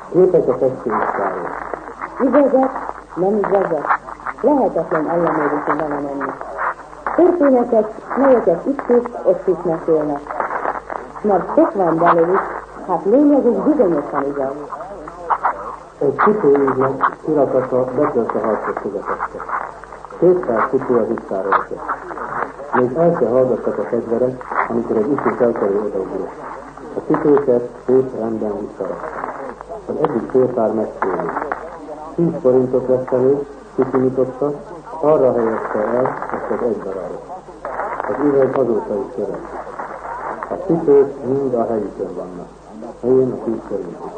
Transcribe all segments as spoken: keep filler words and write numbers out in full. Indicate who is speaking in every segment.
Speaker 1: Képek a festőistáról.
Speaker 2: Igazat, nem igazat, lehetetlen ellenőrizni vele menni. Történetek, melyeket itt is, ott is mesélnek. Mert sok van belőlük, hát lényegük bizonyosan igaz.
Speaker 1: Egy cipőügynek kirakata betört a harcot közepette. Kétszáz cipő az utcára esett. Még el se hallgattak a fegyverek, amikor egy ifjú felkelő odaugrott. A cipőket szép rendben visszarakták. Az egyik félpár megszólult. Tíz forintot vett elő, kisimította, arra helyezte el, ezt az egy darabot. Az üveg azóta is szeret. A cipők mind a helyükön vannak. Helyén a tíz forintot.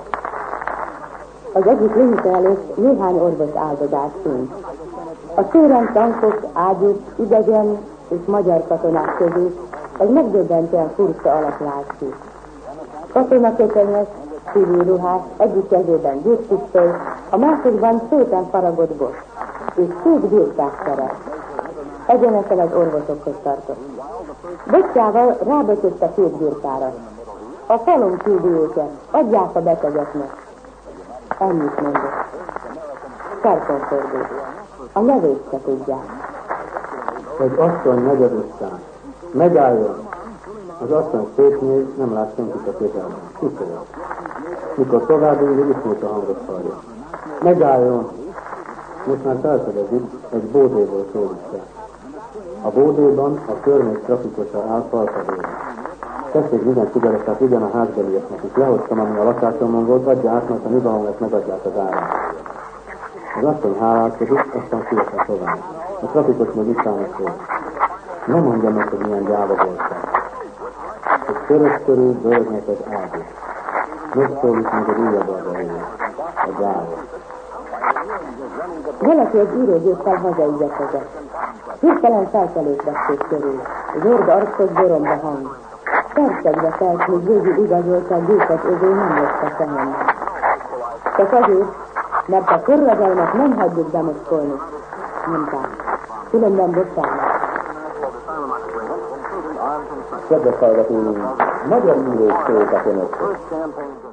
Speaker 2: Az egyik linkte előtt néhány orvos áldozás tűnt. A szőrend tankok, ágyuk, idegen és magyar katonák közé egy megdöbbentően furcsa alak látszik. Katonaköpenyes, civil ruhás, egyik kezében gyurpisztoly, a másikban szépen faragott bot, és két birkát szeret. Egyenesen az orvosokhoz tartott. Botjával rábötött a két birkára. A falon küldi őket, adják a betegeknek. Ennyit mondott. Sarkon fordult. A nevét se tudják.
Speaker 1: Egy asszony negyed utcán. Megálljon! Az asszony szépnél nem lát senkit a közelben. Kiszolja. Mikor továbbindul, ismét a hangot hallja. Megálljon! Most már felfedezik, egy bódéból szólítják. A bódéban a körmék trafikosa áll falfedőre. Tessék minden cigarettát ugyan a házbelieknek is. Lehoztam, ami a lakásomon volt, adja át, mert a nyugalomnak megadják az árát. Az asszony hálálkodik, aztán sietne tovább. A trafikos meg utána szól. Ne mondja meg, hogy milyen gyáva voltál. Egy körös körül bőrnek az ágyuk. Megszólít meg az újabb arra élő. A gyáva.
Speaker 2: Valaki egy űrőgéppel hazaigyekezett. Hirtelen felkelőt vették körül. Zord arcos boromba hang. Percegbe telt, hogy végig igazolta a gépet öző nem lesz a szememben. Csak azért, mert a körlegelnek nem hagyjuk bemoszkolni, mondták. Különben bocsánat.
Speaker 1: Kedves hallgatóink, magyar írők szóltak önökről.